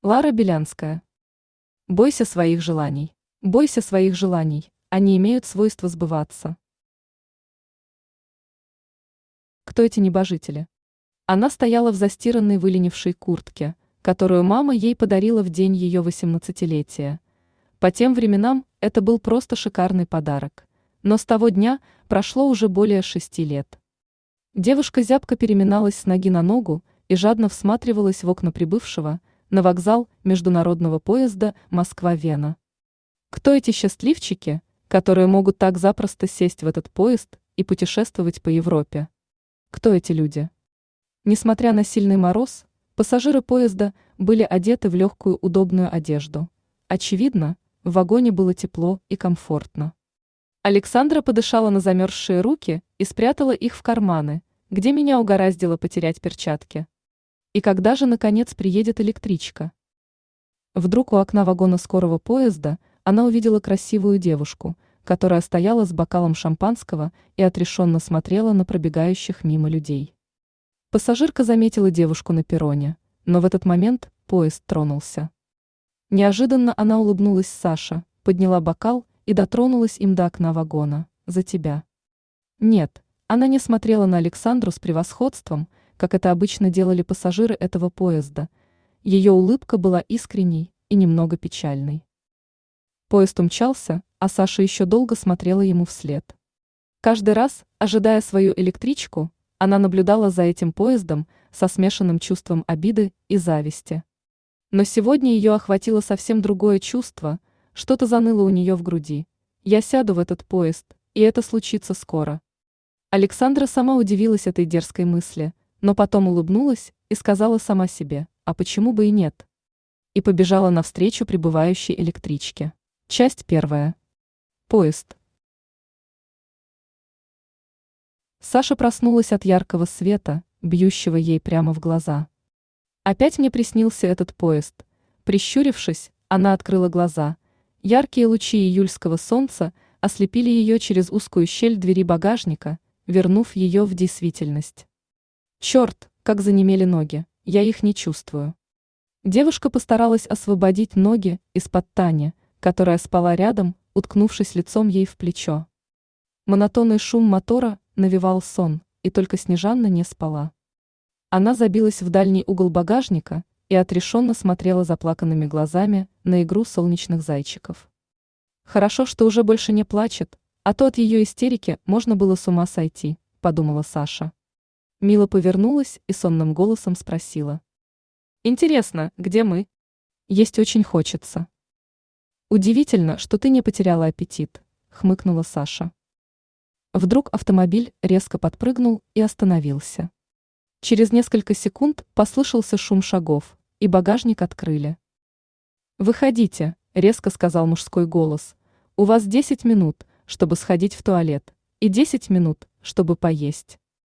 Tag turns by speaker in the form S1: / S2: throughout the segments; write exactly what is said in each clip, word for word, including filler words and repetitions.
S1: Лара Белянская. Бойся своих желаний. Бойся своих желаний, они имеют свойство сбываться. Кто эти небожители? Она стояла в застиранной выленившей куртке, которую мама ей подарила в день ее восемнадцатилетия. По тем временам это был просто шикарный подарок, но с того дня прошло уже более шести лет. Девушка зябко переминалась с ноги на ногу и жадно всматривалась в окна прибывшего на вокзал международного поезда Москва-Вена. Кто эти счастливчики, которые могут так запросто сесть в этот поезд и путешествовать по Европе? Кто эти люди? Несмотря на сильный мороз, пассажиры поезда были одеты в легкую удобную одежду. Очевидно, в вагоне было тепло и комфортно. Александра подышала на замерзшие руки и спрятала их в карманы, где меня угораздило потерять перчатки. И когда же, наконец, приедет электричка? Вдруг у окна вагона скорого поезда она увидела красивую девушку, которая стояла с бокалом шампанского и отрешенно смотрела на пробегающих мимо людей. Пассажирка заметила девушку на перроне, но в этот момент поезд тронулся. Неожиданно она улыбнулась Саше, подняла бокал и дотронулась им до окна вагона. «За тебя». Нет, она не смотрела на Александру с превосходством, как это обычно делали пассажиры этого поезда. Ее улыбка была искренней и немного печальной. Поезд умчался, а Саша еще долго смотрела ему вслед. Каждый раз, ожидая свою электричку, она наблюдала за этим поездом со смешанным чувством обиды и зависти. Но сегодня ее охватило совсем другое чувство, что-то заныло у нее в груди. «Я сяду в этот поезд, и это случится скоро». Александра сама удивилась этой дерзкой мысли, но потом улыбнулась и сказала сама себе: «А почему бы и нет?» И побежала навстречу прибывающей электричке. Часть первая. Поезд. Саша проснулась от яркого света, бьющего ей прямо в глаза. Опять мне приснился этот поезд. Прищурившись, она открыла глаза. Яркие лучи июльского солнца ослепили ее через узкую щель двери багажника, вернув ее в действительность. Черт, как занемели ноги, я их не чувствую. Девушка постаралась освободить ноги из-под Тани, которая спала рядом, уткнувшись лицом ей в плечо. Монотонный шум мотора навевал сон, и только Снежанна не спала. Она забилась в дальний угол багажника и отрешенно смотрела заплаканными глазами на игру солнечных зайчиков. Хорошо, что уже больше не плачет, а то от ее истерики можно было с ума сойти, подумала Саша. Мила повернулась и сонным голосом спросила: «Интересно, где мы? Есть очень хочется». «Удивительно, что ты не потеряла аппетит», — хмыкнула Саша. Вдруг автомобиль резко подпрыгнул и остановился. Через несколько секунд послышался шум шагов, и багажник открыли. «Выходите», — резко сказал мужской голос. «У вас десять минут, чтобы сходить в туалет, и десять минут, чтобы поесть».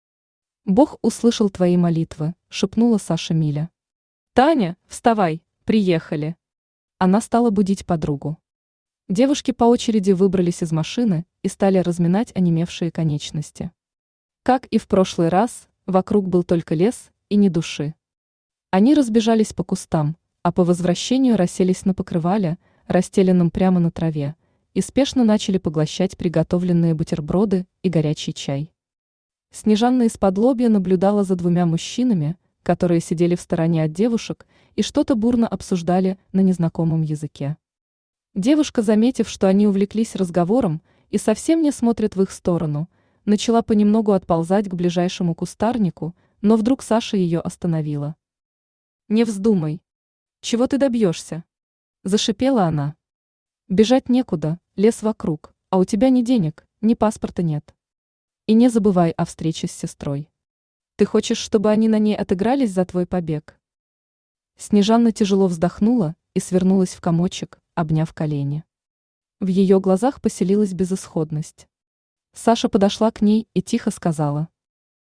S1: «Бог услышал твои молитвы», — шепнула Саша Миля. «Таня, вставай, приехали». Она стала будить подругу. Девушки по очереди выбрались из машины и стали разминать онемевшие конечности. Как и в прошлый раз, вокруг был только лес и ни души. Они разбежались по кустам, а по возвращению расселись на покрывале, расстеленном прямо на траве, и спешно начали поглощать приготовленные бутерброды и горячий чай. Снежанна из-под-лобья наблюдала за двумя мужчинами, которые сидели в стороне от девушек и что-то бурно обсуждали на незнакомом языке. Девушка, заметив, что они увлеклись разговором и совсем не смотрят в их сторону, начала понемногу отползать к ближайшему кустарнику, но вдруг Саша ее остановила. «Не вздумай. Чего ты добьешься?» – зашипела она. «Бежать некуда, лес вокруг, а у тебя ни денег, ни паспорта нет. И не забывай о встрече с сестрой. Ты хочешь, чтобы они на ней отыгрались за твой побег?» Снежанна тяжело вздохнула и свернулась в комочек, обняв колени. В ее глазах поселилась безысходность. Саша подошла к ней и тихо сказала: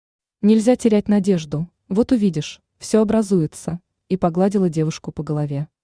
S1: «Нельзя терять надежду, вот увидишь, все образуется», и погладила девушку по голове.